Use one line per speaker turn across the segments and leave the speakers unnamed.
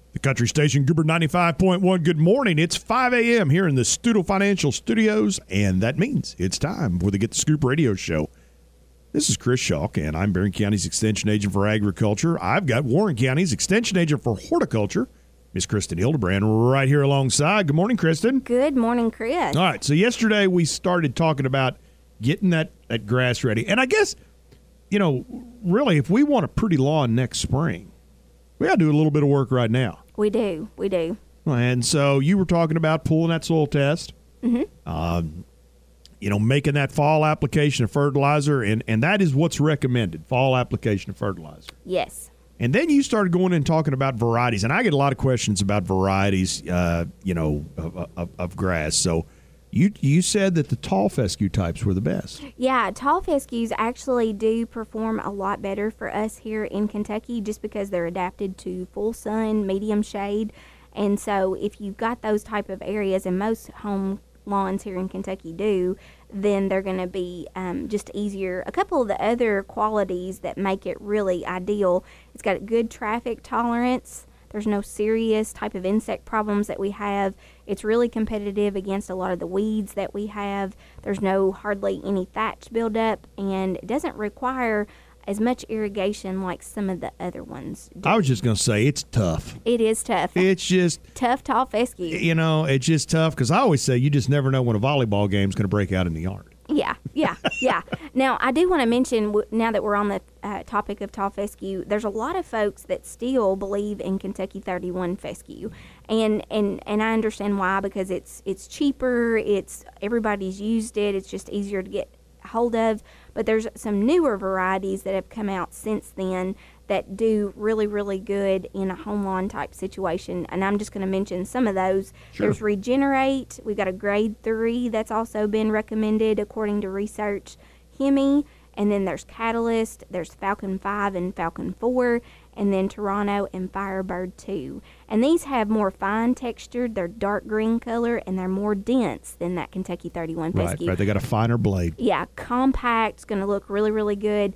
The Country Station, Goober 95.1. Good morning. It's 5 a.m. here in the Studo Financial Studios, and that means it's time for the Get the Scoop radio show. This is Chris Schalk, and I'm Barron County's Extension Agent for Agriculture. I've got Warren County's Extension Agent for Horticulture, Miss Kristen Hildebrand, right here alongside. Good morning, Kristen.
Good morning, Chris.
All right, so yesterday we started talking about getting that grass ready. And I guess, really, if we want a pretty lawn next spring, we got to do a little bit of work right now.
We do.
And so you were talking about pulling that soil test, making that fall application of fertilizer, and that is what's recommended, fall application of fertilizer.
Yes.
And then you started going and talking about varieties, and I get a lot of questions about varieties, of grass. So you said that the tall fescue types were the best.
Yeah, tall fescues actually do perform a lot better for us here in Kentucky just because they're adapted to full sun, medium shade. And so if you've got those type of areas, and most home lawns here in Kentucky do, then they're going to be just easier. A couple of the other qualities that make it really ideal, it's got a good traffic tolerance. There's no serious type of insect problems that we have. It's really competitive against a lot of the weeds that we have. There's hardly any thatch buildup, and it doesn't require as much irrigation like some of the other ones do.
I was just going to say, it's tough.
It is tough.
It's just
tough tall fescue.
It's just tough because I always say you just never know when a volleyball game's going to break out in the yard.
Yeah. Now, I do want to mention, now that we're on the topic of tall fescue, there's a lot of folks that still believe in Kentucky 31 fescue. And I understand why, because it's cheaper, everybody's used it, it's just easier to get hold of. But there's some newer varieties that have come out since then that do really, really good in a home lawn type situation. And I'm just going to mention some of those.
Sure.
There's Regenerate. We've got a grade 3 that's also been recommended according to research. Hemi. And then there's Catalyst. There's Falcon 5 and Falcon 4. And then Toronto and Firebird 2. And these have more fine textured. They're dark green color, and they're more dense than that Kentucky 31 fescue.
Right. They got a finer blade.
Yeah, compact. It's going to look really, really good.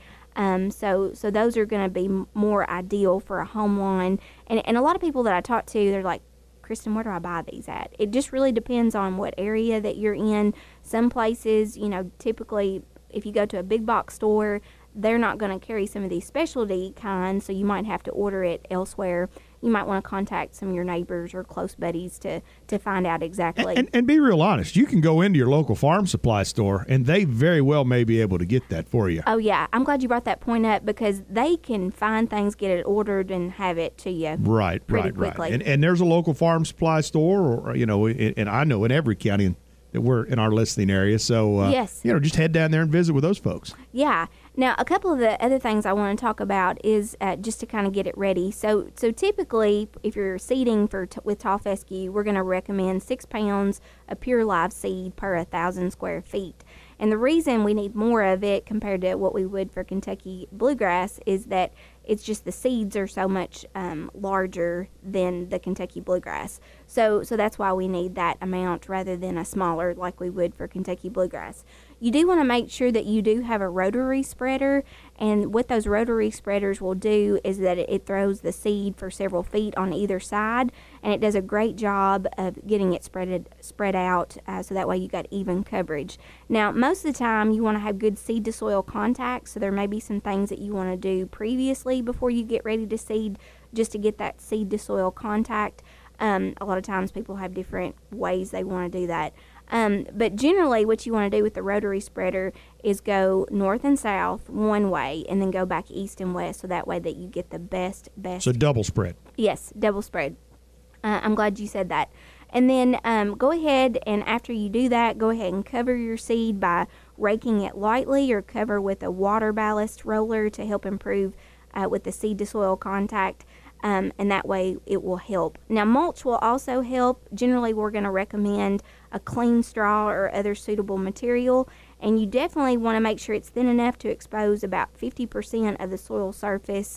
So those are going to be more ideal for a home lawn. And a lot of people that I talk to, they're like, Kristen, where do I buy these at? It just really depends on what area that you're in. Some places, typically if you go to a big box store, they're not going to carry some of these specialty kinds, so you might have to order it elsewhere. You might want to contact some of your neighbors or close buddies to find out exactly.
And be real honest. You can go into your local farm supply store, and they very well may be able to get that for you.
Oh, yeah. I'm glad you brought that point up because they can find things, get it ordered, and have it to you pretty quickly.
And there's a local farm supply store, and I know in every county that we're in our listening area. So,
yes.
Just head down there and visit with those folks.
Yeah. Now, a couple of the other things I want to talk about is just to kind of get it ready. So typically, if you're seeding with tall fescue, we're going to recommend 6 pounds of pure live seed per 1,000 square feet. And the reason we need more of it compared to what we would for Kentucky bluegrass is that it's just the seeds are so much larger than the Kentucky bluegrass. So that's why we need that amount rather than a smaller like we would for Kentucky bluegrass. You do want to make sure that you do have a rotary spreader, and what those rotary spreaders will do is that it throws the seed for several feet on either side, and it does a great job of getting it spread out so that way you got even coverage. Now, most of the time you want to have good seed to soil contact, so there may be some things that you want to do previously before you get ready to seed just to get that seed to soil contact. A lot of times people have different ways they want to do that. But generally what you want to do with the rotary spreader is go north and south one way and then go back east and west, so that way that you get the best.
So double spread.
Yes, double spread. I'm glad you said that. And then go ahead, and after you do that, go ahead and cover your seed by raking it lightly or cover with a water ballast roller to help improve with the seed to soil contact. And that way it will help. Now, mulch will also help. Generally, we're going to recommend a clean straw or other suitable material, and you definitely want to make sure it's thin enough to expose about 50% of the soil surface.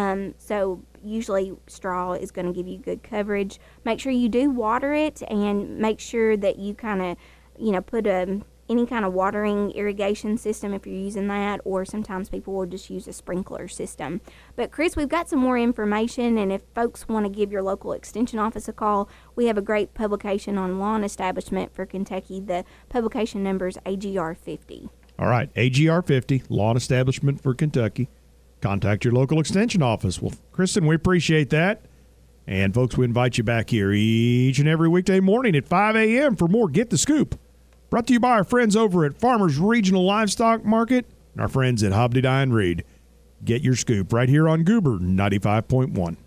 So usually straw is going to give you good coverage. Make sure you do water it, and make sure that you kind of, put a any kind of watering irrigation system if you're using that, or sometimes people will just use a sprinkler system. But Chris, we've got some more information, and if folks want to give your local extension office a call, we have a great publication on lawn establishment for Kentucky. The publication number is AGR 50.
All right, AGR 50, lawn establishment for Kentucky. Contact your local extension office. Well, Kristen, we appreciate that. And folks, we invite you back here each and every weekday morning at 5 a.m. for more Get the Scoop. Brought to you by our friends over at Farmers Regional Livestock Market and our friends at Hobdy Dye & Reed. Get your scoop right here on Goober 95.1.